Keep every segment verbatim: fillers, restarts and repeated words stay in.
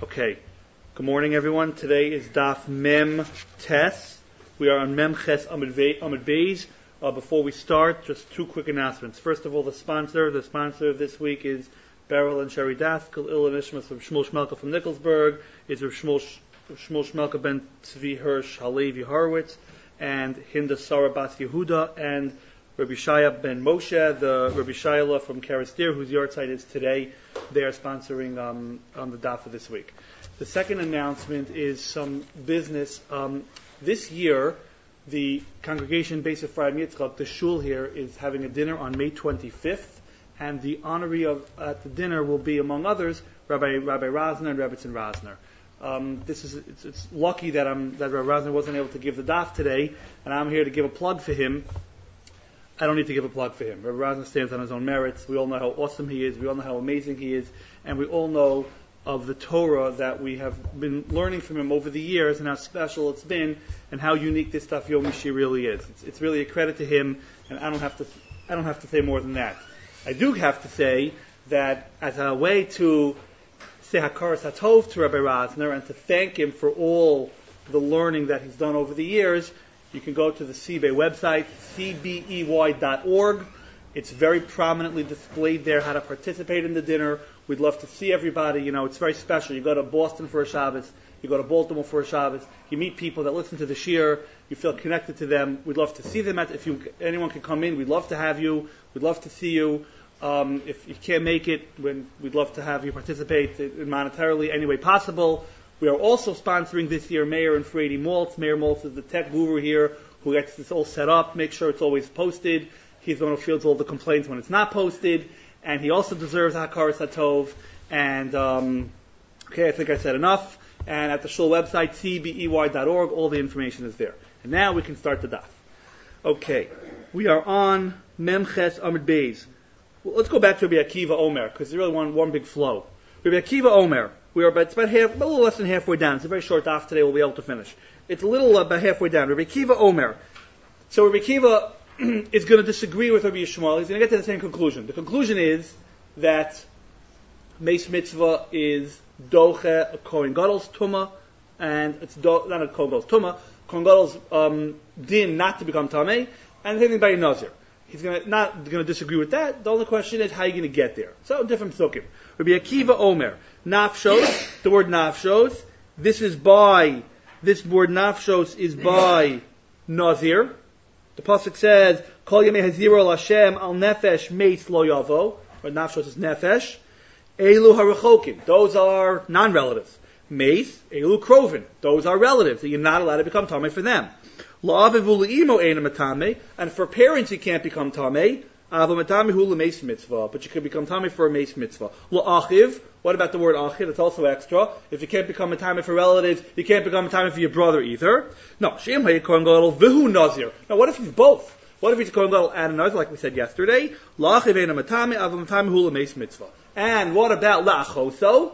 Okay. Good morning, everyone. Today is Daf Mem Tes. We are on Mem Ches Amud Beis. Uh, before we start, just two quick announcements. First of all, the sponsor. The sponsor of this week is Beryl and Sherry Daskel, Il and Ishmas of Shmuel Shmelka from Nicholsburg. It's Rav Shmuel, Shmuel Shmelka ben Tzvi Hirsch Halevi Horowitz, and Hinda Sarah Bas Yehuda, and Rabbi Shaya ben Moshe, the Rabbi Shayla from Karastir, whose yard site is today. They are sponsoring um, on the daf for this week. The second announcement is some business. Um, this year, the congregation Beis Ephraim Yitzchak, the shul here, is having a dinner on May twenty-fifth, and the honoree of at the dinner will be, among others, Rabbi Rabbi Rosner and Rebbetzin Rosner. Um, this is it's, it's lucky that I'm that Rabbi Rosner wasn't able to give the daf today, and I'm here to give a plug for him. I don't need to give a plug for him. Rabbi Rosner stands on his own merits. We all know how awesome he is. We all know how amazing he is, and we all know of the Torah that we have been learning from him over the years, and how special it's been, and how unique this Daf Yomi really is. It's, it's really a credit to him, and I don't have to. I don't have to say more than that. I do have to say that as a way to say Hakaras Hatov to Rabbi Rosner and to thank him for all the learning that he's done over the years, you can go to the C B E website, C B E Y dot org. It's very prominently displayed there how to participate in the dinner. We'd love to see everybody. You know, it's very special. You go to Boston for a Shabbos. You go to Baltimore for a Shabbos. You meet people that listen to the shiur. You feel connected to them. We'd love to see them. At, if you, anyone can come in, we'd love to have you. We'd love to see you. Um, if you can't make it, when, we'd love to have you participate monetarily any way possible. We are also sponsoring this year Mayor and Frady Maltz. Mayor Maltz is the tech guru here who gets this all set up, make sure it's always posted. He's the one who fields all the complaints when it's not posted. And he also deserves Hakaras Hatov. And, um, okay, I think I said enough. And at the shul website, C B E Y dot org, all the information is there. And now we can start the daf. Okay, we are on Mem Ches Amud Beis. Well, let's go back to Rabbi Akiva Omer, because it's really one, one big flow. Rabbi Akiva Omer. We are about, it's about half, a little less than halfway down. It's a very short daf today. We'll be able to finish. It's a little about halfway down. Rabbi Akiva Omer. So Rabbi Akiva is going to disagree with Rabbi Yishmael. He's going to get to the same conclusion. The conclusion is that Meis Mitzvah is doche a Kohen Gadol's tumah, and it's do, not a Kohen Gadol's tumah, Kohen Gadol's um, din not to become tamei, and the same thing by a Nazir. He's going to, not going to disagree with that. The only question is how are you going to get there. So different psukim. Rabbi Akiva Omer. Nafshos, the word nafshos, this is by, this word nafshos is by Nazir. The pasuk says, Kol yemei haziro al Hashem al nefesh meis lo yavo. But nafshos is nefesh. Elu harachokin. Those are non-relatives. Meis, elu krovin. Those are relatives. So you're not allowed to become tamei for them. La'avivu le'imo eina matame. And for parents you can't become tamei. Ava matame hu le'meis mitzvah. But you can become tamei for a meis mitzvah. La'achiv. What about the word achiv? It's also extra. If you can't become a tamei for relatives, you can't become a tamei for your brother either. No. Shem hayet kohen gadol v'hu nazir. Now what if he's both? What if he's a kohen gadol and a nazir, like we said yesterday? La'achiv eina matame. Ava matame hu le'meis mitzvah. And what about la'achoso?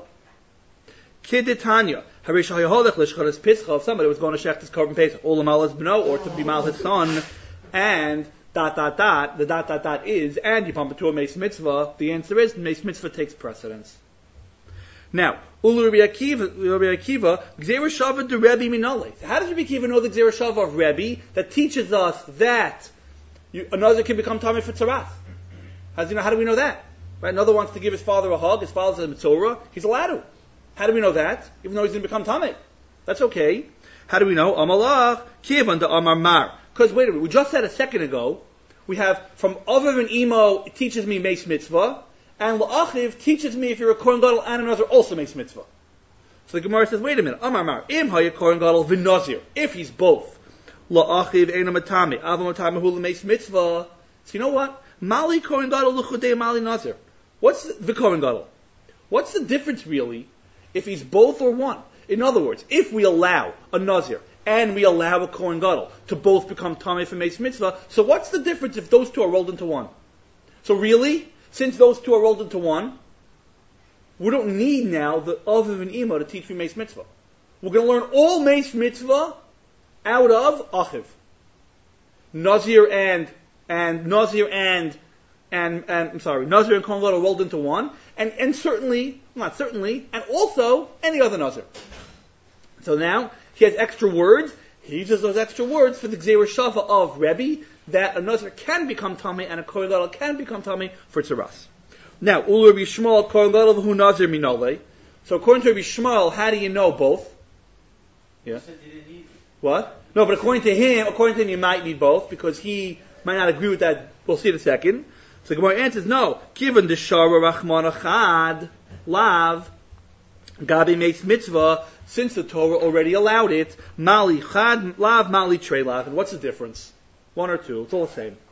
Kiditanya. If somebody was going to shech his korban pesach, or lamal his bno, or to be mal his son, and dot dot dot, the dot dot dot is, and you pump it to a meis mitzvah, the answer is meis mitzvah takes precedence. Now, Ulu Rabbi Akiva, Rabbi Akiva, Gzeira Shava de Rebbe Minale. How does Rabbi Akiva know the Gzeira Shava of Rebbe that teaches us that you, another can become tamei for tzaras? How do you know? How do we know that? Right? Another wants to give his father a hug. His father's a mitzorah. He's allowed to. How do we know that? Even though he's going to become tamei. That's okay. How do we know? Amalach kivan de amar mar. Because wait a minute, we just said a second ago, we have from Aviv and Imo, it teaches me meis mitzvah, and la'achiv teaches me if you're a kohen gadol and another also meis mitzvah. So the Gemara says, wait a minute, amar mar im haya kohen gadol v'nazir. If he's both, la'achiv eina matame, ava matame hu meis mitzvah. So you know what? Mali kohen gadol l'chudei mali nazir. What's the, the kohen gadol? What's the difference really if he's both or one? In other words, if we allow a nazir and we allow a kohen gadol to both become tamei for meis mitzvah, so what's the difference if those two are rolled into one? So really, since those two are rolled into one, we don't need now the Aviv and Imo to teach me meis mitzvah. We're going to learn all meis mitzvah out of achiv. Nazir and and Nazir and and and I'm sorry, Nazir and kohen gadol rolled into one, and and certainly not certainly, and also any other Nazir. So now he has extra words. He uses those extra words for the Gzeira Shava of Rebbe, that a Nazir can become Tamei and a Kohen Gadol can become Tamei for Tzaras. Now, Ulu Rabbi Shmuel, Kohen Gadol v'hu Nazir minole. So according to Rabbi Shmuel, how do you know both? Yeah. What? No, but according to him, according to him, you might need both because he might not agree with that. We'll see in a second. So the Gemara answers, no. Given the Shara Rachman Achad Lav Gabi makes mitzvah, since the Torah already allowed it, Mali Chad Lav Mali Trei Lav. And what's the difference? One or two? It's all the same.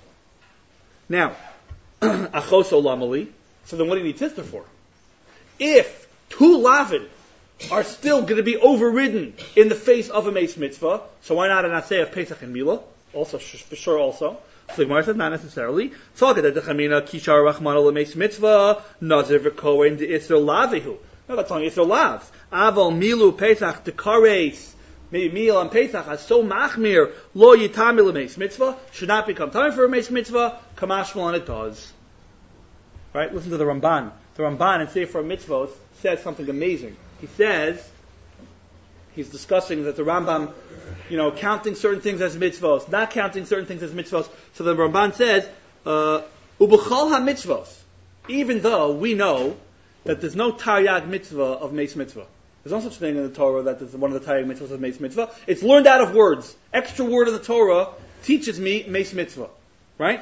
Now, Achos Olamali. So then, what do you need tzitzit for? If two lavin are still going to be overridden in the face of a mace mitzvah, so why not an asay of Pesach and Mila? Also, for sure, also. So the Gemara said, not necessarily. Talk about the Chamina Kishar Rachman Ola mace mitzvah Nazir v'Kohen de Isra Lavihu. No, that's only Isra Lavs. Aval Milu Pesach dekares. Maybe Mil and Pesach are so machmir lo yitamil mace mitzvah should not become time for a mace mitzvah. Kamashmal and it does. Right? Listen to the Ramban. The Ramban in Sefer Mitzvot says something amazing. He says, he's discussing that the Rambam, you know, counting certain things as mitzvos, not counting certain things as mitzvos. So the Ramban says, uh, Ubechol ha-mitzvos, even though we know that there's no taryag mitzvah of mace mitzvah. There's no such thing in the Torah that is one of the taryag mitzvahs of mace mitzvah. It's learned out of words. Extra word of the Torah teaches me mace mitzvah. Right?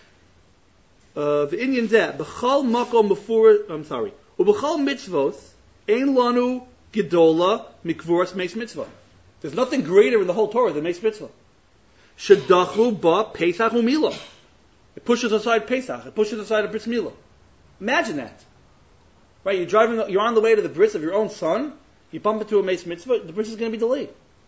Uh, the Indian zeh, Bechol makom before, I'm sorry, Ubechol mitzvos, Ein lanu gedola mikvuras meis mitzvah. There's nothing greater in the whole Torah than meis mitzvah. Shedachu ba Pesach u'Mila. It pushes aside Pesach. It pushes aside a bris milah. Imagine that, right? You're driving. You're on the way to the bris of your own son. You bump into a meis mitzvah. The bris is going to be delayed.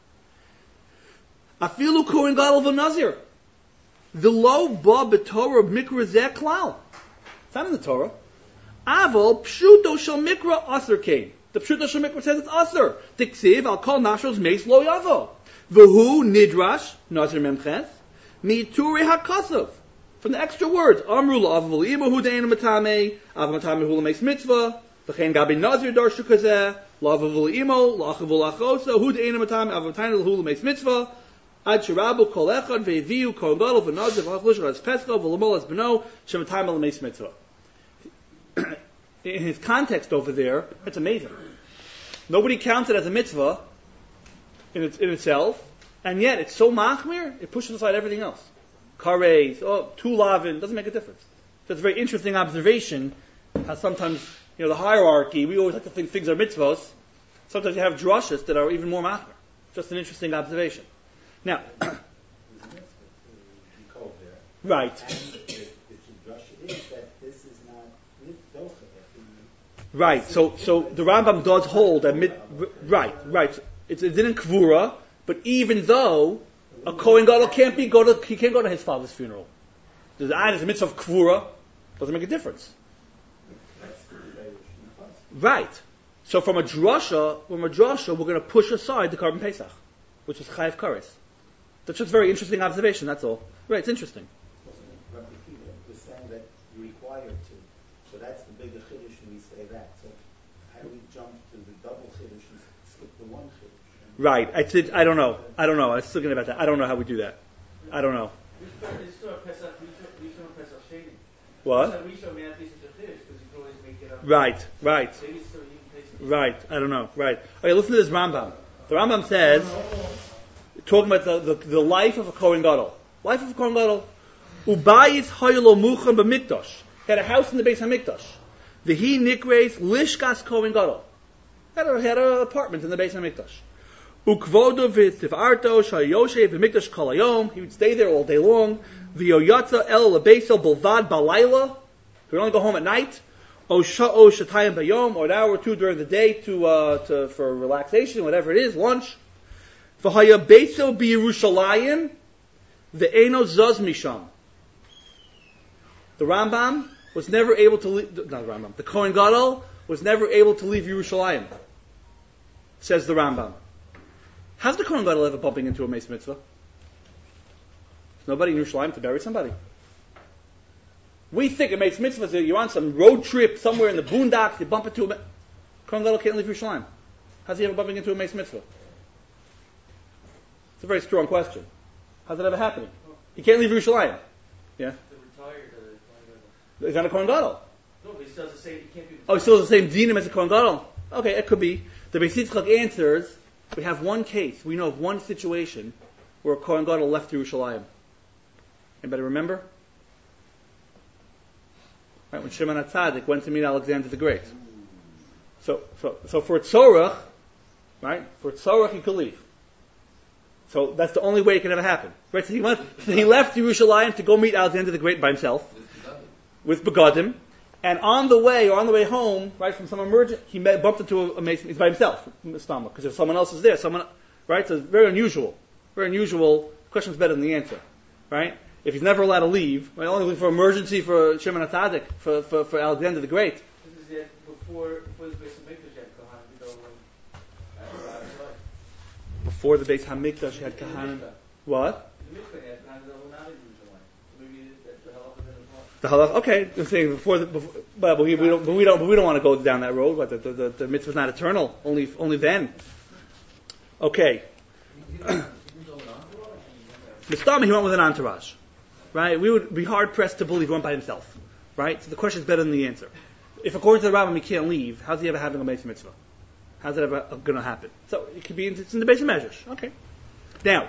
Afilu kohen gadol v'nazir. The lo ba b'Torah mikra zeh klal. It's not in the Torah. Aval pshuto shel mikra aser kain. The pshuto shel mikra says it's aser. Tiksiv al kol nashos meis lo yavo. V'hu nidrash nazir memches mituri hakasav. From the extra words, amru la'aval ima hu de'ena matame av matame hu l'meis mitzvah v'chein gabi nazir darshu kazeh la'aval imo la'achavu la'achosa hu de'ena matame av matame hu l'meis mitzvah ad shirabu kol echad ve'viu kol gadol v'nazir v'achlush v'az pescha v'lamol az b'no shematame l'meis mitzvah. In his context over there, it's amazing. Nobody counts it as a mitzvah in, its, in itself, and yet it's so machmir, it pushes aside everything else. Kares, oh, two lavin, doesn't make a difference. So it's a very interesting observation how sometimes, you know, the hierarchy, we always like to think things are mitzvahs. Sometimes you have drushes that are even more machmir. Just an interesting observation. Now, right. Right, so so the Rambam does hold that mid, right, right. It's it didn't kvura, but even though a Kohen Gadol can't be go to he can't go to his father's funeral. There's a mitzvah of kvura, doesn't make a difference. Right. So from a drasha, from a drasha, we're going to push aside the Karban Pesach, which is chayav kares. That's just a very interesting observation. That's all. Right, it's interesting. We're saying that you're required to. So that's the bigger chiddush, and we say that. So how do we jump to the double chiddush and skip the one chiddush? Right. I said, I don't know. I don't know. I was thinking about that. I don't know how we do that. I don't know. What? Right. Right. Right. I don't know. Right. Okay. Listen to this Rambam. The Rambam says, talking about the, the, the life of a Kohen Gadol. Life of a Kohen Gadol. Ubayis haylo muchan b'mikdash. He had a house in the Beis HaMikdash. V'hi nikreis lishkas Kohen Gadol. He had, a, he had an apartment in the Beis HaMikdash. Ukvodo v'tifarto shayoshe v'mikdash kol hayom. He would stay there all day long. V'yoyatza el lebeisel bilvad balayla. He would only go home at night. O sha'o shatayim bayom, or an hour or two during the day to, uh, to for relaxation, whatever it is, lunch. V'haya beisel b'Yerushalayim v'eno zaz misham. The Rambam was never able to leave, not the Rambam, the Kohen Gadol was never able to leave Yerushalayim, says the Rambam. How's the Kohen Gadol ever bumping into a Meis Mitzvah? There's nobody in Yerushalayim to bury somebody. We think it makes mitzvahs that you're on some road trip somewhere in the boondocks, you bump into a Kohen Gadol can't leave Yerushalayim. How's he ever bumping into a Meis Mitzvah? It's a very strong question. How's that ever happening? He can't leave Yerushalayim. Yeah? The retired uh, Kohen Gadol. He's not a Kohen Gadol. No, but he still has the same, he can't be... Oh, he still has the same dinim as a Kohen Gadol. Okay, it could be. The Beis Yitzchak answers, we have one case, we know of one situation where a Kohen Gadol left Yerushalayim. Anybody remember? Right, when Shimon HaTzadik went to meet Alexander the Great. So, so, so for Tzorach, right? For Tzorach he could leave. So that's the only way it can ever happen. Right? So he went, so he left Yerushalayim to go meet Alexander the Great by himself. With Begadim. And on the way, or on the way home, right, from some emergent, he met, bumped into a, a mason. He's by himself, because if someone else is there, someone, right? So it's very unusual. Very unusual. The question's better than the answer, right? If he's never allowed to leave, right, only for emergency for Shimon HaTzadik, for, for, for Alexander the Great. This is yet before, before the Beis HaMikdash had Kohanim Gadol when uh, uh, Before the Beis HaMikdash had Kahanim. What? The Mikdash had Kohanim Gadol not in Yerushalayim. Maybe the halach is in the The halach, okay, I'm saying before, the, before but, we, we don't, but we don't, but we don't want to go down that road. But the, the, the, the mitzvah's not eternal. Only, only then. Okay. Mistama, he went with an entourage, right? We would be hard pressed to believe he went by himself, right? So the question is better than the answer. If according to the Rambam he can't leave, how's he ever having a Beis Mitzvah? How's that ever going to happen? So it could be in, it's in the Beis Medrash. Okay. Now.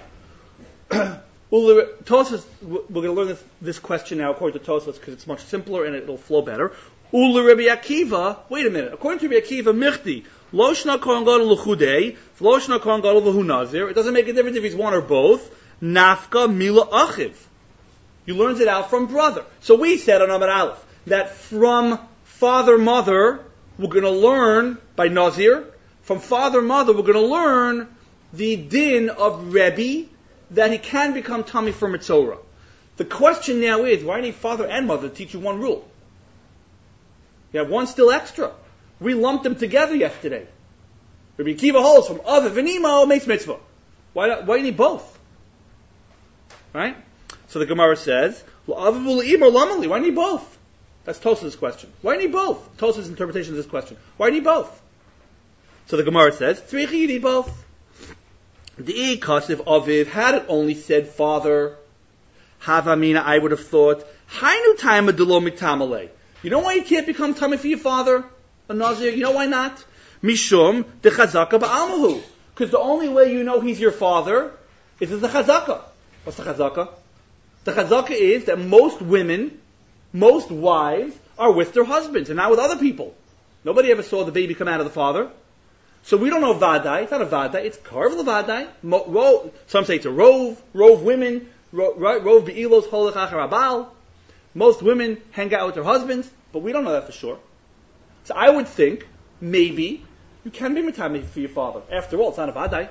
Tosfos, we're going to learn this, this question now according to Tosfos because it's much simpler and it'll flow better. Ula Rabbi Akiva, wait a minute. According to Rabbi Akiva, Michti, Loshna Kohen Gadol L'chudei, Loshna Kohen Gadol V'hu Nazir. It doesn't make a difference if he's one or both. Nafka Mila Achiv. You learned it out from brother. So we said on Amar Aleph that from father mother we're going to learn by Nazir. From father mother we're going to learn the din of Rebbe, that he can become Tommy for Mitzorah. The question now is, why need father and mother to teach you one rule? You have one still extra. We lumped them together yesterday. Rabbi Akiva holds from Aviv and Imo makes mitzvah. Why, not, why do you need both? Right? So the Gemara says, Aviv Imo Lamali, why do you need both? That's Tosafos' question. Why do you need both? Tosafos' interpretation of this question. Why do you need both? So the Gemara says, Tzricha, you need both. The Ikasiv Aviv had it only said father. Havamina, I would have thought. Hainu Taima Delo Mitamale. You know why you can't become tummy for your father? A Nazir? You know why not? Mishum de Chazaka Ba'almahu. Because the only way you know he's your father is as the Chazaka. What's the Chazaka? The Chazaka is that most women, most wives, are with their husbands and not with other people. Nobody ever saw the baby come out of the father. So we don't know Vadai. It's not a Vadai. It's Karv Levadai. Mo- ro- Some say it's a Rove. Rove women. Ro- Rove Be'ilos Holech Achar Abal. Most women hang out with their husbands, but we don't know that for sure. So I would think, maybe, you can be Mitami for your father. After all, it's not a Vadai.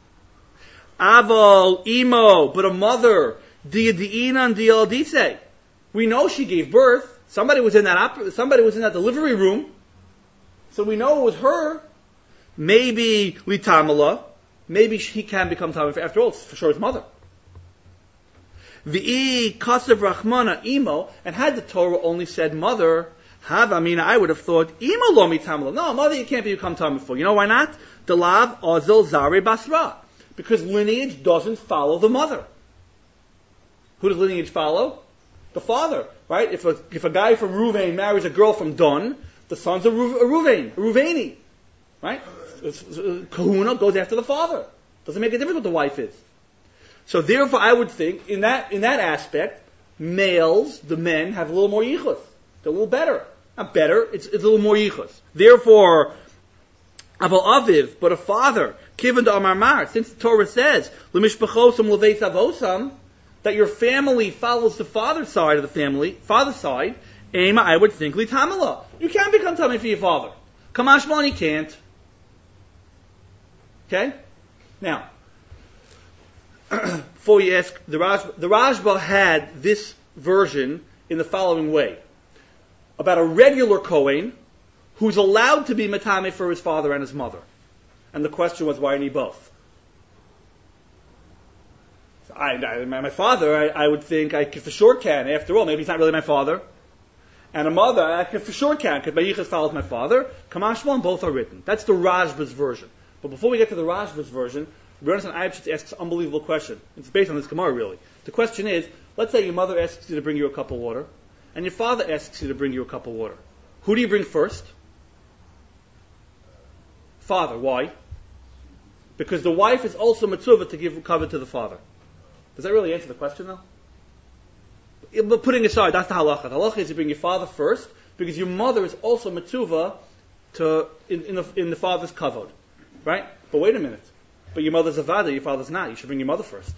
Aval, Imo, but a mother. Dia Di'inan Dia Dise. We know she gave birth. Somebody was in that op- somebody was in that delivery room. So we know it was her. Maybe Litamala, maybe he can become Tamim. After all, it's for sure his mother. V'i Kasav Rachmana Imo, and had the Torah only said mother, Havamina, I would have thought Imo lo mitamala. No, mother, you can't become Tamim for. You know why not? Delav Ozel Zare Basra, because lineage doesn't follow the mother. Who does lineage follow? The father, right? If a if a guy from Ruvain marries a girl from Dun, the son's a, Ru- a Ruvain, a Ruvaini, right? Kahuna goes after the father. Doesn't make a difference what the wife is. So therefore, I would think in that in that aspect, males, the men, have a little more yichus. They're a little better. Not better. It's, it's a little more yichus. Therefore, aval aviv, but a father, kiven to amar mar, since the Torah says lemishpachosam leveis avosam, that your family follows the father's side of the family, father's side. Ema, I would think litamala. You can become tummy for your father. Kamashmon, you can't. Okay? Now, before you ask, the, Raj, the Rashba had this version in the following way. About a regular Kohen who's allowed to be Matame for his father and his mother. And the question was, why need both? So I, I, my father, I, I would think I for sure can. After all, maybe he's not really my father. and a mother, I can for sure count, because Bayichas follows my father. Kamashma, and both are written. That's the Rashba's version. But before we get to the Rashba's version, Rabbi Yonasan Eibschitz asks an unbelievable question. It's based on this Gemara, really. The question is, let's say your mother asks you to bring you a cup of water, and your father asks you to bring you a cup of water. Who do you bring first? Father. Why? Because the wife is also mitzvah to give cover to the father. Does that really answer the question, though? But putting aside, that's the halacha. The halacha is you bring your father first, because your mother is also mitzvah to in, in, the, in the father's kavod, right? But wait a minute. But your mother's a vada, your father's not. You should bring your mother first.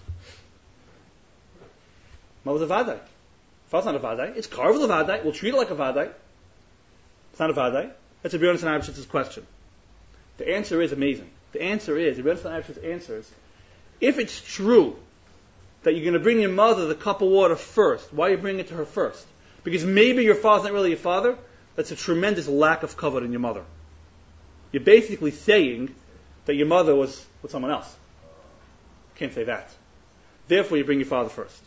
Mother's a vada. Father's not a vada. It's carved a vada. We'll treat it like a vada. It's not a vada. That's Rabbi Yonasan Eibschitz's question. The answer is amazing. The answer is, Rabbi Yonasan Eibschitz answers, if it's true that you're going to bring your mother the cup of water first, why are you bringing it to her first? Because maybe your father's not really your father. That's a tremendous lack of kavod in your mother. You're basically saying that your mother was with someone else. Can't say that. Therefore, you bring your father first.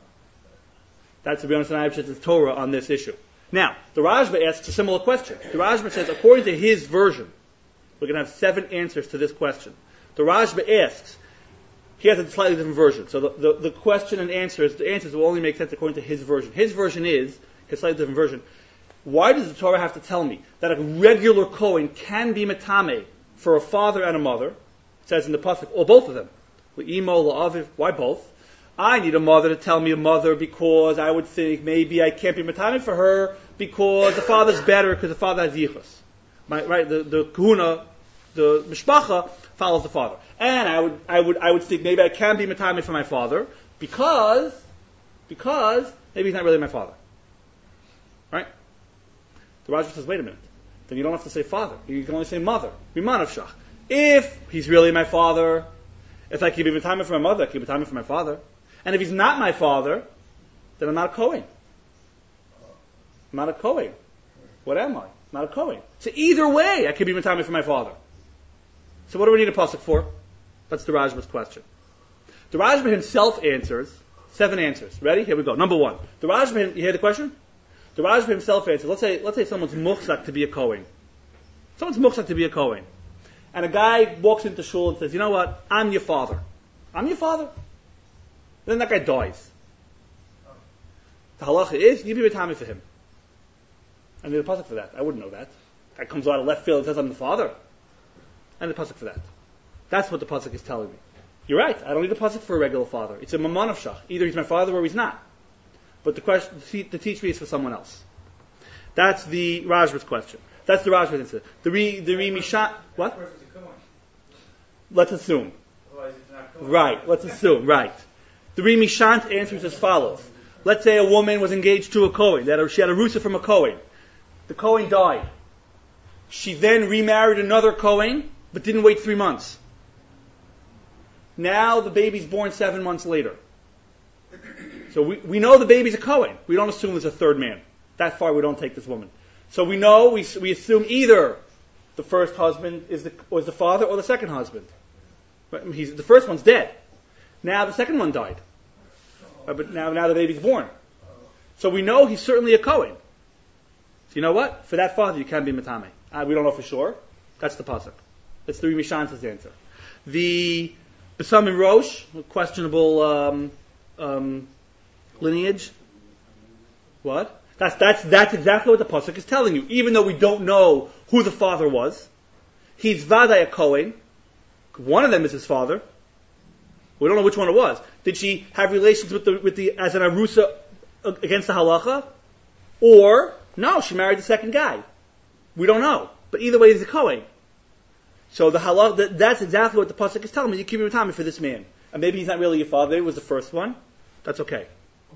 That's Rabbi Yonasan Eibschitz's Torah on this issue. Now, the Rashba asks a similar question. The Rashba says, according to his version, we're going to have seven answers to this question. The Rashba asks, he has a slightly different version. So the, the, the question and answers, the answers will only make sense according to his version. His version is, his slightly different version, why does the Torah have to tell me that a regular Kohen can be metame for a father and a mother? It says in the pasuk, or both of them. L'imo, l'aviv, why both? I need a mother to tell me a mother because I would think maybe I can't be metame for her because the father's better because the father has yichus. My, right, the, the kahuna, the mishpacha follows the father. And I would, I would, I would think maybe I can be metame for my father because, because maybe he's not really my father. Right? The Rashba says, wait a minute. Then you don't have to say father. You can only say mother. Bimanavshach. If he's really my father, if I can be metame for my mother, I can be metame for my father. And if he's not my father, then I'm not a Kohen. I'm not a Kohen. What am I? I'm not a Kohen. So either way, I can be metame for my father. So what do we need a pasuk for? That's the Rashba's question. The Rashba himself answers seven answers. Ready? Here we go. Number one. The Rashba, you hear the question? The Rashba himself answers. Let's say, let's say someone's muchzak to be a Kohen. Someone's muchzak to be a Kohen. And a guy walks into shul and says, you know what? I'm your father. I'm your father. Then that guy dies. The halacha is, you be metame for him. I need a pasuk for that. I wouldn't know that. That comes out of left field and says I'm the father. I need a pasuk for that. That's what the pasuk is telling me. You're right. I don't need a pasuk for a regular father. It's a mamanavshach. Either he's my father or he's not. But the question, the teach me is for someone else. That's the Rashba's question. That's the Rashba's answer. The re, the re mishat. What? Let's assume. Right. Let's assume. Right. The re mishant answers as follows. Let's say a woman was engaged to a Kohen. That she had a rusa from a Kohen. The Kohen died. She then remarried another Kohen, but didn't wait three months. Now the baby's born seven months later. So we, we know the baby's a Kohen. We don't assume there's a third man. That far we don't take this woman. So we know, we, we assume either the first husband is the, was the father or the second husband. But he's, the first one's dead. Now the second one died. Uh, but now, now the baby's born. So we know he's certainly a Kohen. So you know what? For that father you can be metame. Uh, we don't know for sure. That's the pasuk. That's the Mishanta's answer. The Besam and Rosh, questionable um, um, lineage. What? That's that's that's exactly what the pasuk is telling you. Even though we don't know who the father was, he's Vadai a Kohen. One of them is his father. We don't know which one it was. Did she have relations with the with the as an arusa against the halacha, or no? She married the second guy. We don't know. But either way, he's a Kohen. So the halacha, that, that's exactly what the pasuk is telling me. You keep your time for this man, and maybe he's not really your father. Maybe it was the first one. That's okay.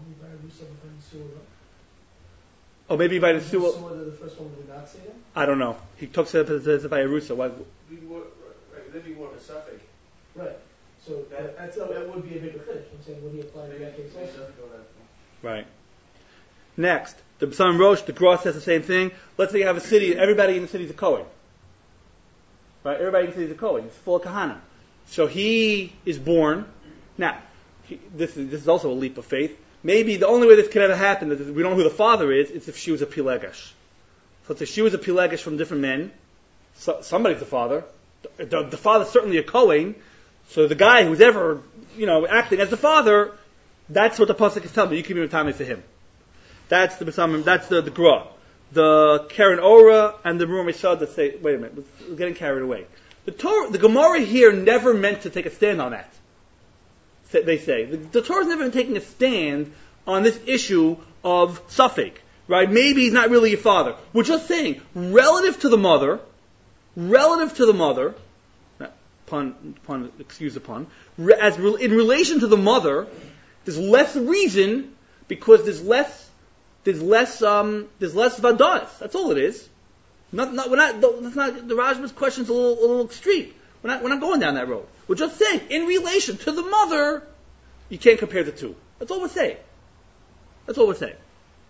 Oh, maybe by the Suwa. The first one would not say that? I don't know. He talks about it as by Arusa. Why? That'd be more of a suffix. Right. So that, that's, that would be a bigger chiddush. I'm saying, would he apply to that case also? Right. Next, the B'sam Rosh, the Gross says the same thing. Let's say you have a city, everybody in the city is a Kohen. Right? Everybody in the city is a Kohen. It's full of Kahana. So he is born. Now, he, this is this is also a leap of faith. maybe the only way this could ever happen is if we don't know who the father is, is if she was a Pilegesh. So if she was a Pilegesh from different men, so, somebody's the father. The, the, the father's certainly a Kohen, so the guy who's ever, you know, acting as the father, that's what the pasuk is telling me. You can be Matame for him. That's the that's the the Gra. The Karen Ora and the Rumah Misad that say, wait a minute, we're getting carried away. The Torah, the Gemara here never meant to take a stand on that. They say the, the Torah's never been taking a stand on this issue of Safek, right? Maybe he's not really your father. We're just saying, relative to the mother, relative to the mother, pun, pun, excuse the pun, as re, in relation to the mother, there's less reason because there's less. There's less, um, there's less vadas. That's all it is. Not, not, we're not, that's not, the Rajma's question's a little, a little extreme. We're not, we're not going down that road. We're just saying, in relation to the mother, you can't compare the two. That's all we're saying. That's all we're saying.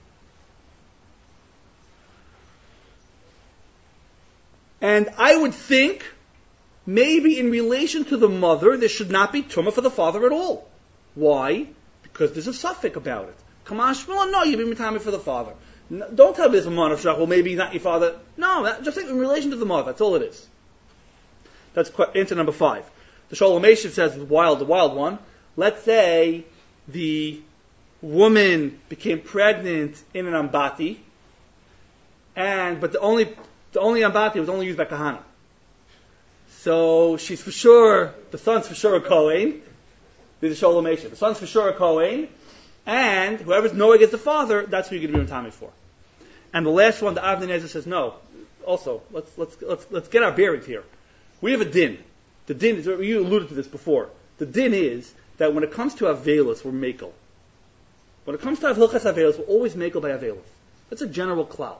And I would think, maybe in relation to the mother, there should not be tumah for the father at all. Why? Because there's a suffix about it. Kamash, well, no, you've been Matame for the father. No, don't tell me there's a man of Shach, well, maybe he's not your father. No, that, just in relation to the mother, that's all it is. That's answer number five. The Sholem Eshev says, the wild, the wild one. Let's say the woman became pregnant in an ambati, and but the only the only ambati was only used by Kahana. So she's for sure, the son's for sure a Kohen. There's the Sholem Eshev. The son's for sure a Kohen. And whoever's knowing as the father, that's who you're going to be Matame for. And the last one, the Avnei Nezer says, no. Also, let's let's let's let's get our bearings here. We have a din. The din is, you alluded to this before. The din is that when it comes to Avelis, we're Mekel. When it comes to Hilchas Avelis, we're always Mekel by Avelis. That's a general klal.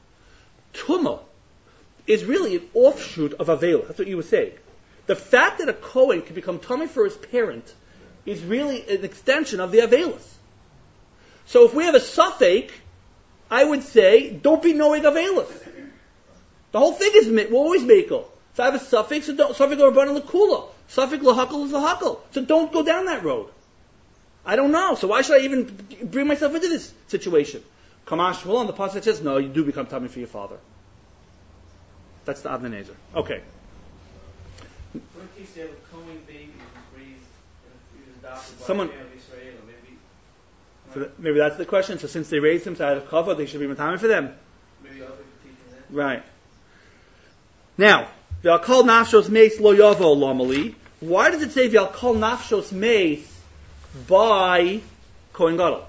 Tumah is really an offshoot of Avelis. That's what you were saying. The fact that a Kohen can become Tamei for his parent is really an extension of the Avelis. So if we have a suffix, I would say, don't be knowing Avelis. The whole thing is, we're always Mekel. So I have a suffix, so don't, suffix or Rabbanan L'Kula. Suffix L'Hakal is L'Hakal. So don't go down that road. I don't know. So why should I even bring myself into this situation? Kamash Shalom, the pasuk says, no, you do become Tamei for your father. That's the Avnei Nezer. Okay. What in case you have a Kohen baby who's raised and he was adopted by Someone, a family Israel, maybe so that, maybe that's the question. So since they raised him to out of cover, they should be Matame for them. maybe others are teaching that. Right. Now, V'alkol nafshos meis lo yavo lomali. Why does it say V'alkol nafshos meis by Kohen Gadol?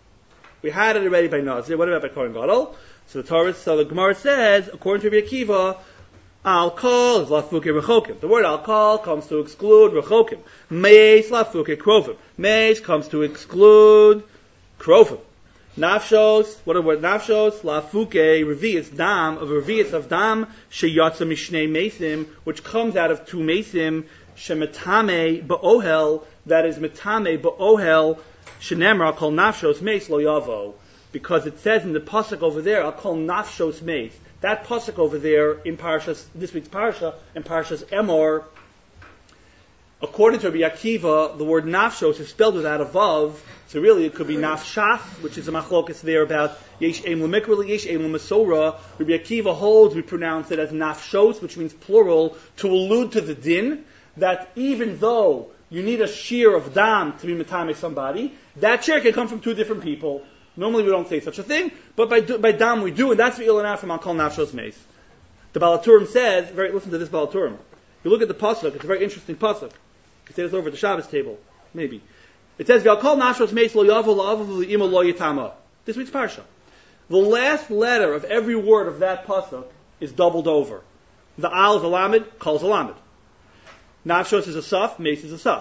We had it already by Nazir. What about by Kohen Gadol? So the Torah, so the Gemara says, according to Rabbi Akiva, Al-Kol is Lafuke Rechokim. The word Al-Kol comes to exclude Rechokim. Meis Lafuke Krovim. Meis comes to exclude Krovim. Nafshos, what are the word Nafshos? Lafuke Revius Dam, of Revius of Dam, Sheyatza Mishnei Mesim, which comes out of two Mesim, Shemetame Ba'ohel, that is Metame Ba'ohel, Shenemra Kol Nafshos Meis Lo Yavo. Because it says in the pasuk over there, I'll call nafshos meis. That pasuk over there in Parashas, this week's parasha, in Parashas Emor, according to Rabbi Akiva, the word nafshos is spelled without a vav, so really it could be nafshas, which is a machlokas there about yesh eim l'mikra, yesh eim l'masora. Rabbi Akiva holds, we pronounce it as nafshos, which means plural, to allude to the din, that even though you need a shear of dam to be metame somebody, that shear can come from two different people. Normally we don't say such a thing, but by by dam we do, and that's the ilanah from Al Kol Nafshos Meis. The Baal HaTurim says, very, listen to this Baal HaTurim. You look at the pasuk; it's a very interesting pasuk. You say this over at the Shabbos table, maybe. It says, "Al Kol Nafshos Meis lo yavo la'avav li'imo lo yitama." This week's parsha. The last letter of every word of that pasuk is doubled over. The al is a lamed, kol is a lamed. Nafshos is a saf, Meis is a saf.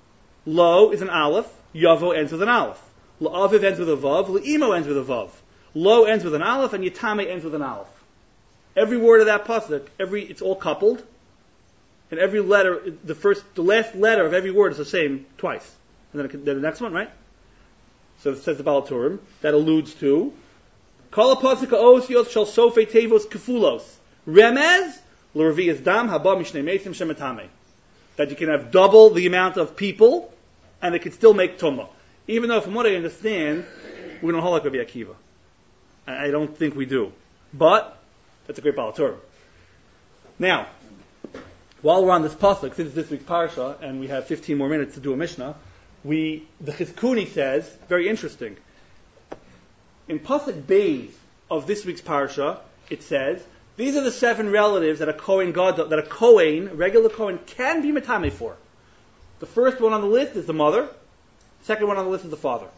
Lo is an aleph, yavo ends with an aleph. La'aviv ends with a vav, La'imo ends with a vav. Lo ends with an aleph, and Yitame ends with an aleph. Every word of that pasuk, every it's all coupled, and every letter, the first, the last letter of every word is the same twice. And then, then the next one, right? So it says the Baal HaTurim, that alludes to Kol ha'pasuk ha'osios shel sofei tevos kefulos remez l'revi'as dam haba mishnei meisim shemetame. That you can have double the amount of people, and it can still make tumah. Even though, from what I understand, we don't hold like Rabbi Akiva. I I don't think we do. But, that's a great Baal Torah. Now, while we're on this pasuk, since it's this week's parsha, and we have fifteen more minutes to do a Mishnah, we, the Chizkuni says, very interesting. In pasuk Beis of this week's parsha, it says, these are the seven relatives that a Kohen God, that a Kohen, regular Kohen, can be metame for. The first one on the list is the mother. Second one on the list is the father.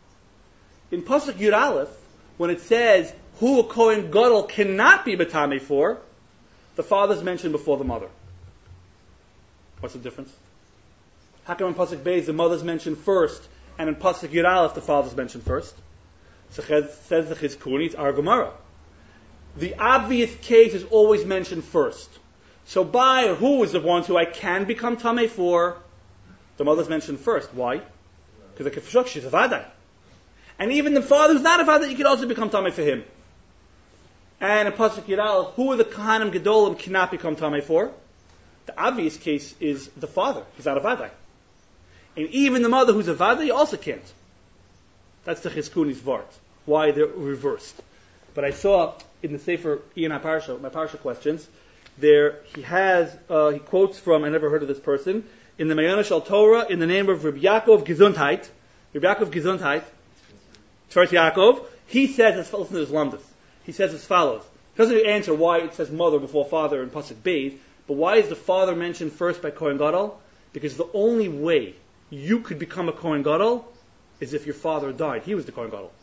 In pasuk Yud Aleph, when it says who a Kohen Gadol cannot be metame for, the father is mentioned before the mother. What's the difference? How come in pasuk Beis the mother is mentioned first, and in pasuk Yud Aleph the father is mentioned first? So says the Chizkuni, it's our Gemara. The obvious case is always mentioned first. So by who is the ones who I can become tamei for, the mother's mentioned first. Why? Because the kefshuk, she's a vadai. And even the father who's not a vadai, you can also become tamei for him. And in pasuk Yud Aleph, who are the kahanim gedolim cannot become tamei for? The obvious case is the father. He's not a vadai. And even the mother who's a vadai also can't. That's the Chizkuni's vart. Why they're reversed. But I saw in the Sefer Ian HaParsha, my Parsha questions, there he has, uh, he quotes from, I never heard of this person, in the Mayana Shal Torah, in the name of Rabbi Yaakov Gesundheit, Rabbi Yaakov Gesundheit, Tveres Yaakov, he says, as listen to this Lamdas, he says as follows. He doesn't answer why it says mother before father in Pasuk Beis, but why is the father mentioned first by Kohen Gadol? Because the only way you could become a Kohen Gadol is if your father died. He was the Kohen Gadol.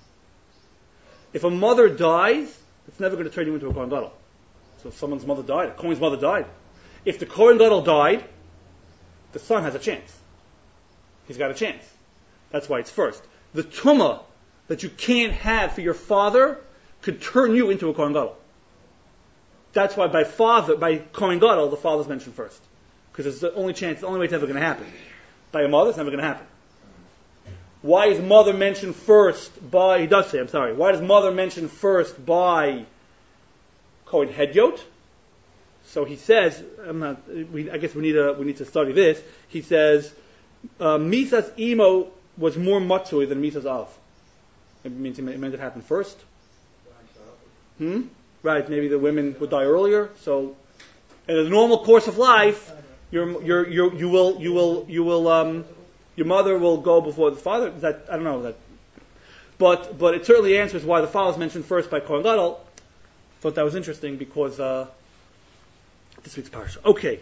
If a mother dies, it's never going to turn you into a Kohen Gadol. So if someone's mother died, a Kohen's mother died. If the Kohen Gadol died, the son has a chance. He's got a chance. That's why it's first. The tumah that you can't have for your father could turn you into a Kohen Gadol. That's why by father, by Kohen Gadol, the father's mentioned first. Because it's the only chance, the only way it's ever going to happen. By a mother, it's never going to happen. Why is mother mentioned first by, he does say, I'm sorry, why does mother mention first by Kohen Hedyot? So he says, I'm not, we, I guess we need, a, we need to study this. He says, uh, Misa's emo was more matzui than Misa's av. It means it meant it happened first. Hmm? Right, maybe the women would die earlier. So, in the normal course of life, you're, you're, you're, you will, you will, you will, um, your mother will go before the father. That I don't know that, but but it certainly answers why the father is mentioned first by Kohen Gadol. Thought that was interesting because uh, this week's parsha. Okay.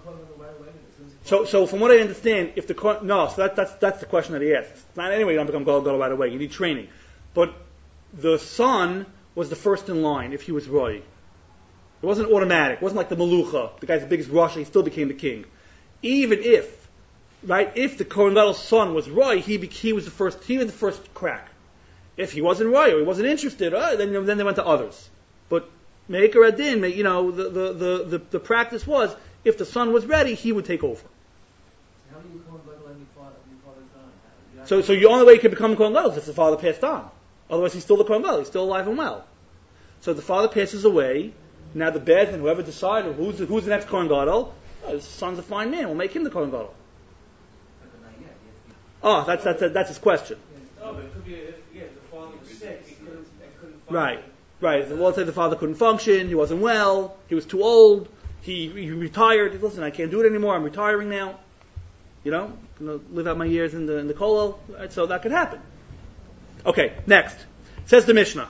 So so from what I understand, if the Kohen, no, so that, that's that's the question that he asks. It's not anyway you don't become Kohen Gadol right away. You need training, but the son was the first in line if he was roy. It wasn't automatic. It wasn't like the Malucha. The guy's the biggest Rasha, he still became the king. Even if. Right? If the Kohen Gadol's son was roy, he he was the first. He was the first crack. If he wasn't roy or he wasn't interested, uh, then then they went to others. But Me'ikar Adin, you know, the the, the the the practice was if the son was ready, he would take over. How do you Kohen Gadol and your father, your father's dying? So so the only way he could become Kohen Gadol is if the father passed on. Otherwise, he's still the Kohen Gadol. He's still alive and well. So the father passes away. Now the bed and whoever decides who's the, who's the next Kohen Gadol, oh, his son's a fine man. We'll make him the Kohen Gadol. Oh, that's that's that's his question. No, but it could be if yeah, the father was sick, he couldn't, he couldn't function. Right, right. The law said the father couldn't function. He wasn't well. He was too old. He, he retired. He, Listen, I can't do it anymore. I'm retiring now. You know, I'm gonna live out my years in the in the kollel. Right, so that could happen. Okay, next says the Mishnah.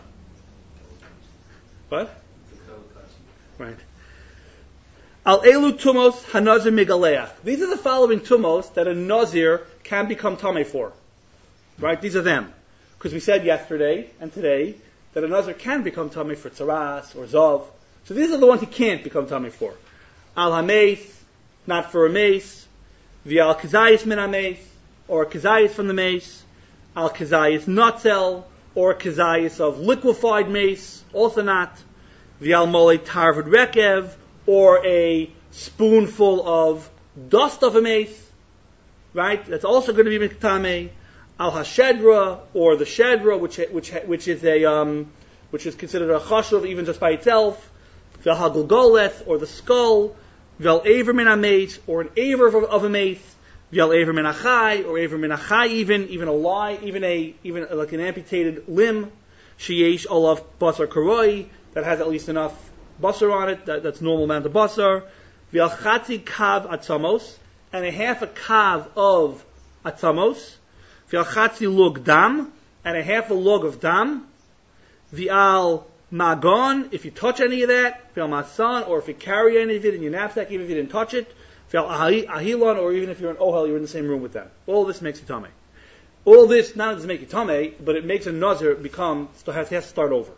What? Right. Al elu tumos hanazir migaleach. These are the following tumos that a nazir can become tamei for. Right? These are them. Because we said yesterday and today that a nazir can become tamei for tzaras or zav. So these are the ones he can't become tamei for. Al hameis, not for a mace. The al kazayis min hameis, or a kazayis from the mace. Al kazayis notzel, or a kazayis of liquefied mace, also not. The al molei tarvad rekev, or a spoonful of dust of a mace, right? That's also going to be miktamei. Al hashedra, or the shedra, which which which is a um, which is considered a chashuv even just by itself. The hagulgoleth, or the skull. Vel aver min mace, or an aver of, of a mace. V'al Ever Min Achai, or Ever Min Achai even, even a lie, even a, even like an amputated limb. Sheyesh Olav Basar Karoi, that has at least enough basar on it, that, that's normal amount of basar. V'al Chatzi Kav Atzamos, and a half a kav of atzamos. V'al Chatzi Lug Dam, and a half a lug of dam. V'al Magon, if you touch any of that. V'al Masan, or if you carry any of it in your knapsack, even if you didn't touch it. V'al Ahilon, or even if you're in Ohel, you're in the same room with them. All this makes you tamei. All this not only does it make you tamei, but it makes a nazir become, has, has to start over.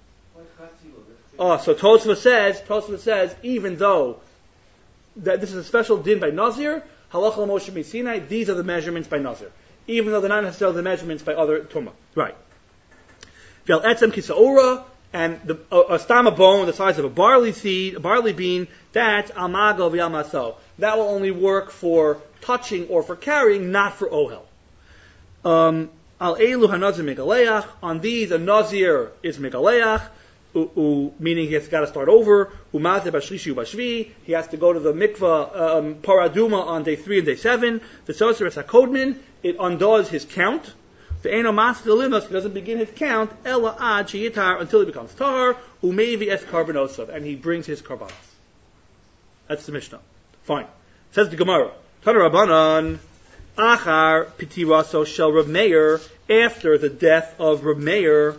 Oh, so Tosfos says, Tosfos says, even though that this is a special din by nazir, halacha l'Moshe Sinai, these are the measurements by nazir, even though they're not necessarily the measurements by other tumah. Right. V'al etzem kisaora, and the, a, a stama bone the size of a barley seed, a barley bean, that's amago v'al maso. That will only work for touching or for carrying, not for ohel. Um, Al elu hanazir megaleach. On these, a nazir is megaleach, u, u, meaning he has got to start over. Umazeh bashlishi ubashvi. He has to go to the mikvah um, paraduma on day three and day seven. The soser es hakodmin. It undoes his count. The eno maskil linos. He doesn't begin his count ela ad sheyitar until he becomes tahar. Umevi es karbonosav, and he brings his karbanos. That's the Mishnah. Fine. Says the Gemara. Tana Rabbanan. Achar pitiraso shel Reb Meir, after the death of Reb Meir,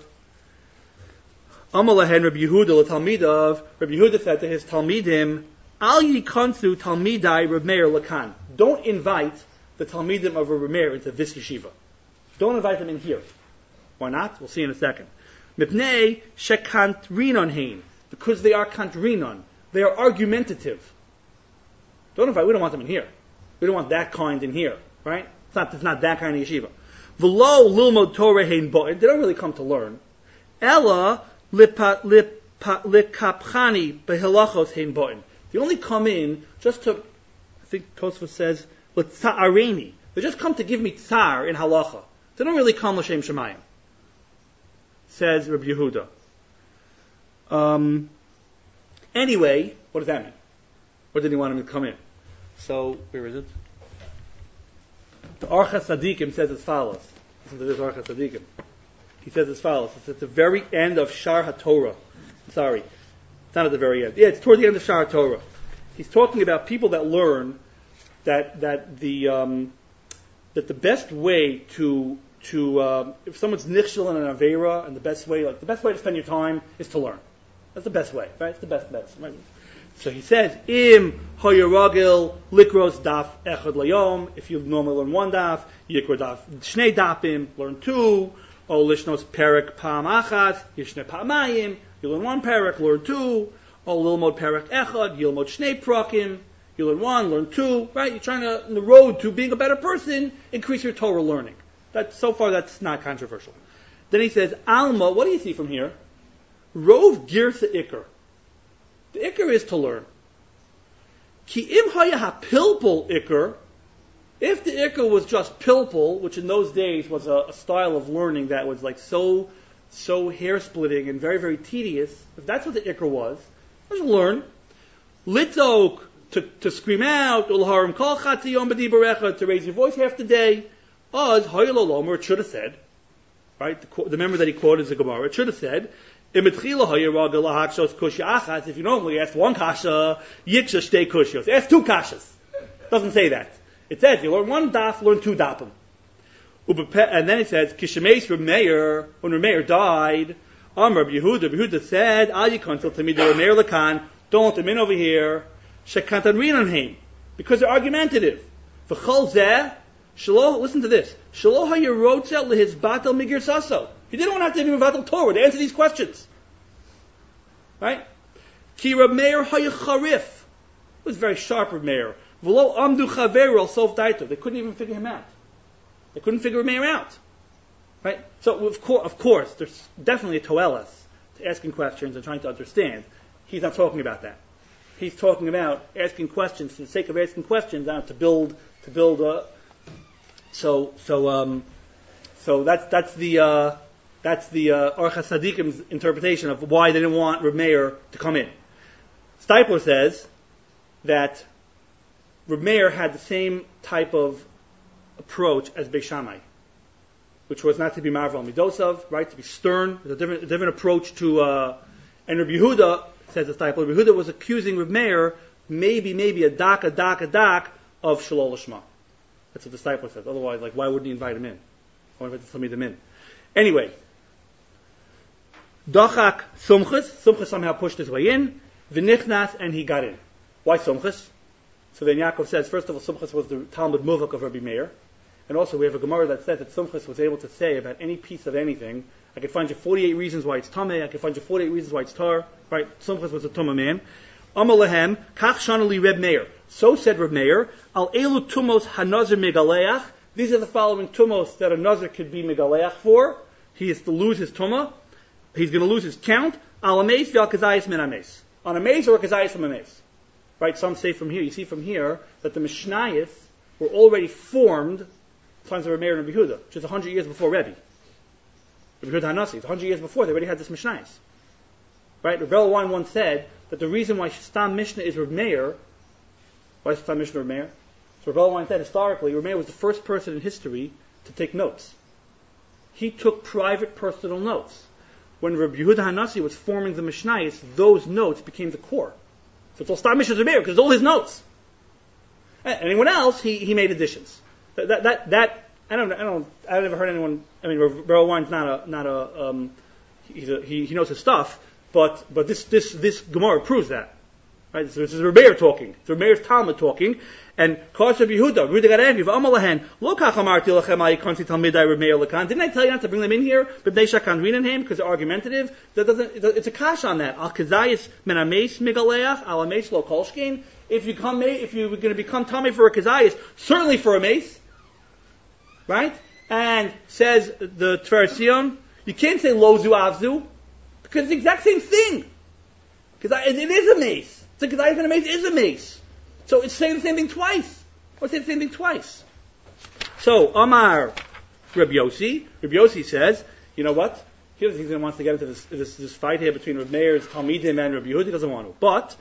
Amalahen Reb Yehuda l'Talmidav, Reb Yehuda said to his Talmidim, Al yikansu Talmidai Reb Meir lakan. Don't invite the Talmidim of Reb Meir into this yeshiva. Don't invite them in here. Why not? We'll see in a second. Mipnei shekant rinon hein, because they are kantrinon. They are argumentative. Don't invite. We don't want them in here. We don't want that kind in here. Right? It's not, it's not that kind of yeshiva. V'lo lilmod Torah hein bo'in. They don't really come to learn. Ella likapchani behilachos hein bo'in. They only come in just to, I think Tosfos says, l'tza'areni. They just come to give me tsar in halacha. They don't really come l'shem shemayim. Says Rabbi Yehuda. Um, anyway, what does that mean? Or did he want him to come in? So, where is it? The Orchos Tzadikim says as follows. Listen to this Orchos Tzadikim. He says as follows. It's at the very end of Shar HaTorah. Sorry. It's not at the very end. Yeah, it's toward the end of Shar HaTorah. He's talking about people that learn that that the um, that the best way to to um, if someone's nichshel in an aveira, and the best way like the best way to spend your time is to learn. That's the best way, right? It's the best best. Right? So he says, Im hoyeragil likros daf echad layom. If you normally learn one daf, yikro daf shnei dafim, learn two. O lishnos perek pam achas, yishne pamayim. You learn one perek, learn two. O lilmod perek echad, yilmod shnei prakim. You learn one, learn two. Right? You're trying to, on the road to being a better person, increase your Torah learning. That so far that's not controversial. Then he says, Alma. What do you see from here? Rov girsa ikar. The ikar is to learn. Ki im haya ha-pilpul ikar, if the ikar was just pilpul, which in those days was a, a style of learning that was like so, so hair-splitting and very, very tedious, if that's what the ikar was, let's learn. Litzok, to, to scream out, ulharim kol chatzi yom b'di barecha, to raise your voice half the day. Oz, hoya lolomer, it should have said, right, the, the member that he quoted is the Gemara, it should have said, if you normally ask one kasha, yiksha shtei kushios. Ask two kashas. Doesn't say that. It says you learn one daf, learn two dafim. And then it says, Kishemeis Reb Meir, when Reb Meir died, Am Reb Yehuda, Reb Yehuda said, Al yikontel tamid Reb Meir lakan, don't let them in over here, shekantan rinan heim, because they're argumentative. V'chol zeh, shelo, listen to this, shelo hayirotzel lehis batel migir saso. He didn't want to have to be Mevatel Torah to answer these questions. Right? Ki Reb Meir hayacharif. It was very sharp, Reb Meir. V'lo amdu chaveru al sof daito. They couldn't even figure him out. They couldn't figure Reb Meir out. Right? So, of course, of course, there's definitely a toelas to asking questions and trying to understand. He's not talking about that. He's talking about asking questions for the sake of asking questions, not to build, to build a, so, so, um, so that's, that's the, uh, That's the uh, Orchos Tzadikim's interpretation of why they didn't want Reb Meir to come in. Steipler says that Reb Meir had the same type of approach as Beis Shammai, which was not to be marvel midosav, right? To be stern. There's a different, a different approach to. Uh, and Reb Yehuda says the disciple. Reb Yehuda was accusing Reb Meir, maybe, maybe a dak, a dak, a dak of shalol lishma. That's what the disciple says. Otherwise, like, why wouldn't he invite him in? Why would he invite them in? Anyway, Dachak Sumchus. Sumchus somehow pushed his way in. V'nichnas, and he got in. Why Sumchus? So then Yaakov says, first of all, Sumchus was the Talmud Muvak of Rabbi Meir. And also we have a Gemara that says that Sumchus was able to say about any piece of anything, I can find you forty-eight reasons why it's Tameh, I can find you forty-eight reasons why it's Tar. Right? Sumchus was a Tumah man. Amar lehem, kach shanali Reb Meir. So said Reb Meir, al elu tumos hanazir megaleach. These are the following tumos that a nazir could be megaleach for. He is to lose his tumah. He's going to lose his count. Al ameis v'al kazayis min ameis. On a maze or a kazayis from a maze. Right? Some say from here. You see from here that the Mishnayos were already formed, times of Reb Meir and Rabbi Yehuda, which is a hundred years before Rebbe. Rabbi Yehuda Hanassi, a hundred years before, they already had this Mishnayos. Right? Reb Elwine once said that the reason why Stam Mishnah is Reb Meir, why is Stam Mishnah Reb Meir? So Reb Elwine said historically, Reb Meir was the first person in history to take notes. He took private personal notes. When Rabbi Yehuda Hanassi was forming the Mishnayos, those notes became the core. So it's all Stam Mishnah Reb Meir because it's all his notes. Anyone else, he, he made additions. That, that that that I don't I don't I've never heard anyone. I mean, Reb Elwine's not a not a um, he's a, he he knows his stuff, but but this this this Gemara proves that. Right? So this is Reb Meir talking. It's Reb Meir's Talmud talking. And Kos Reb Yehuda, Yehuda got angry. V'amalahen lo kach amarti lachem ayikonti talmidai Reb Meir lekan. Didn't I tell you not to bring them in here? B'bnei shakan him because they're argumentative. That doesn't. It's a kash on that. Al kazayis men ameis migaleach al ameis lo kolshkein. If you come, if you're going to become tummy for a kazayis, certainly for a mace, right? And says the Tiferes Sion, you can't say lo zu avzu because it's the exact same thing. Because it is a mace. The kazayis and a mace is a mace. So it's saying the same thing twice. Or saying the same thing twice. So, Amar Reb Yossi. Reb Yossi says, you know what? He doesn't think he wants to get into this, this, this fight here between Reb Meir's Talmidim and Reb Yehuda. He doesn't want to. But,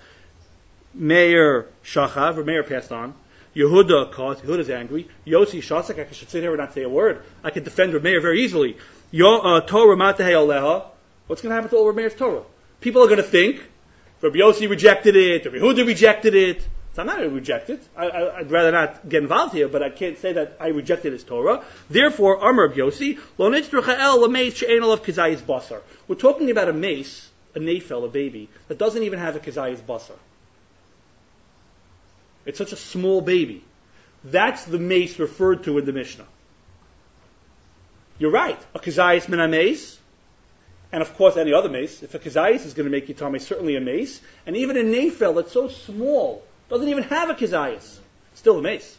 Meir Shachav, Reb Meir passed on. Yehuda caused, Yehuda's angry. Yossi Shasak, I should sit here and not say a word. I could defend Reb Meir very easily. Yo, uh, Torah Matahei Aleha. What's going to happen to all Reb Meir's Torah? People are going to think, Reb Yossi rejected it, Reb Yehuda rejected it. So I'm not going to reject it. I, I, I'd rather not get involved here, but I can't say that I rejected his Torah. Therefore, Amar Reb Yossi, lo nitzrucha el l'meis she'ein alav kazayis basar. We're talking about a mace, a nafel, a baby, that doesn't even have a kazayis basar. It's such a small baby. That's the mace referred to in the Mishnah. You're right. A kazayis min mace, and of course any other mace. If a kazayis is going to make you tummy, certainly a mace. And even a nafel that's so small, doesn't even have a kazayis. Still a mace.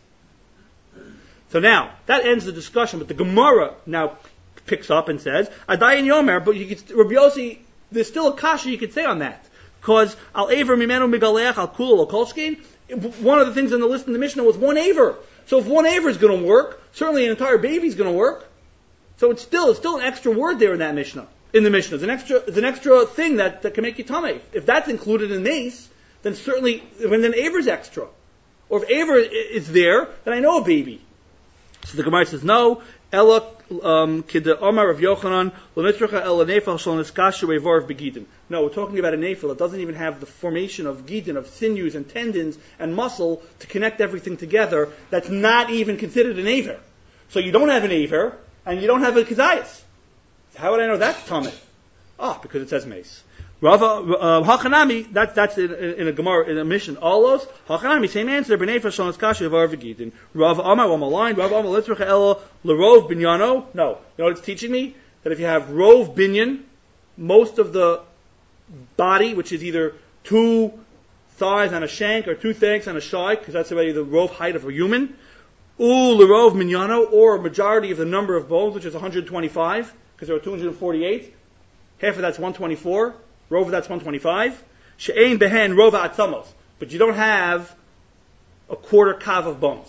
So now, that ends the discussion, but the Gemara now picks up and says, Adayin Yomer, but you could, Rabbi Yossi, there's still a kasha you could say on that. Because, Al Aver Mimenu Migaleach Al Kula Al Kolskein, one of the things on the list in the Mishnah was one Aver. So if one Aver is going to work, certainly an entire baby is going to work. So it's still, it's still an extra word there in that Mishnah. In the Mishnah. It's an extra, it's an extra thing that, that can make you tummy. If that's included in mace, then certainly, when then Aver's extra. Or if Aver is there, then I know a baby. So the Gemara says, no, Ella kida Omar of Yochanan, Lenitracha Ella Nefel Shal Niskashu Evar of Begidin. No, we're talking about a Nefel that doesn't even have the formation of Gidin, of sinews and tendons and muscle to connect everything together. That's not even considered an Aver. So you don't have an Aver, and you don't have a Kazayas. How would I know that's Tameh? Ah, because it says mace. Rava uh, Hachanami, that, that's in, in a Gemara, in a mission. Alos Hachanami, same answer. B'nei Fashon Kasha Var V'Gidin. Rava Amar one more line. Rava Amar Litzrach Ela L'Rov Binyano. No, you know what it's teaching me? That if you have Rov Binyan, most of the body, which is either two thighs and a shank or two thanks and a shai, because that's already the Rov height of a human. U L'Rov Minyano, or a majority of the number of bones, which is one hundred twenty-five, because there are two hundred forty-eight. Half of that's one hundred twenty-four. Rova, that's one hundred twenty-five. She'ein behen rova atzamos. But you don't have a quarter kav of bones.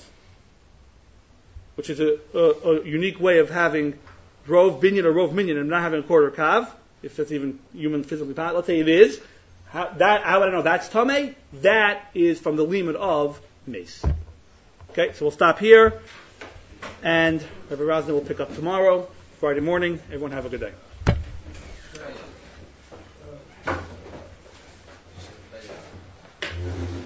Which is a, a, a unique way of having rov binyan or rov minyan and not having a quarter kav. If that's even human physically possible. Let's say it is. How, that, how would I know that's tameh? That is from the limit of mace. Okay, so we'll stop here, and Rabbi Rosner will pick up tomorrow, Friday morning. Everyone have a good day.